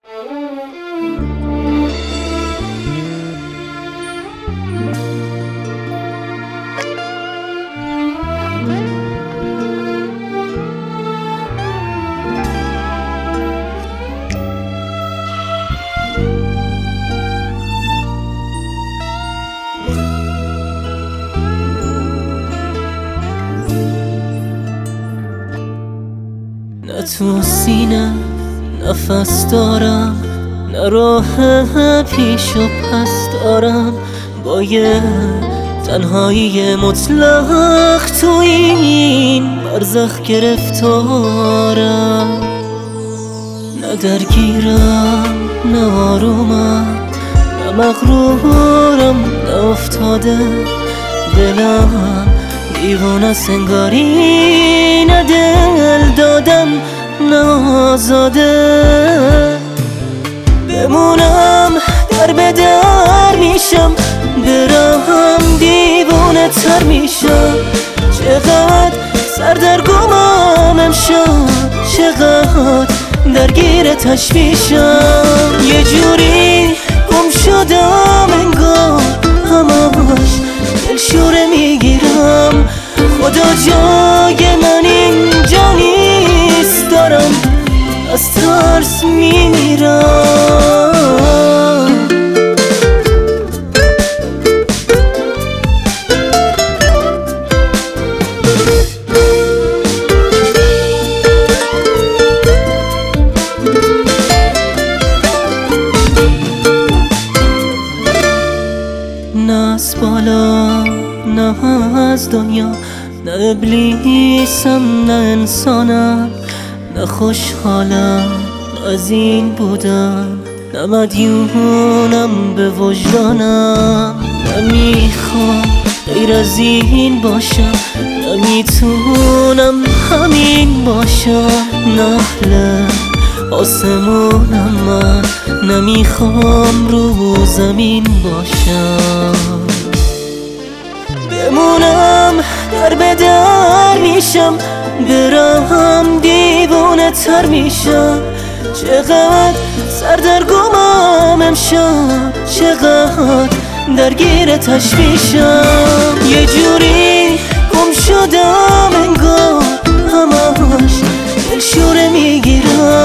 نه تو سینه نفس دارم، نه راه پیش و پس دارم، با یه تنهایی مطلق تو این برزخ گرفتارم. نه درگیرم نه آرومم، نه مغرورم نه افتاده، دلم دیوانه سنگاری، نه دل دادم نه آزاده. بمونم در به در میشم، برم دیوانه تر میشم. چقدر سردرگمم امشب، چقدر درگیر تشویشم. یه جوری گم شدم انگار، همش دلشوره میگیرم. خدا جای من اینجا نیست، دارم از ترس میمیرم. نه از بالا نه از دنیا، نه ابلیسم نه انسانم، نه خوشحالم نه از این بودن، نه مدیونم به وجدانم. نمیخوام غیر از این باشم، نمیتونم همین باشم. نحل آسمونم من، نمیخوام رو زمین باشم. بمونم در به در میشم، برم دیوانه تر میشم. چقدر سردرگمم امشب، چقدر درگیر تشویشم. یه جوری گم شدم انگار، همش دلشوره میگیرم.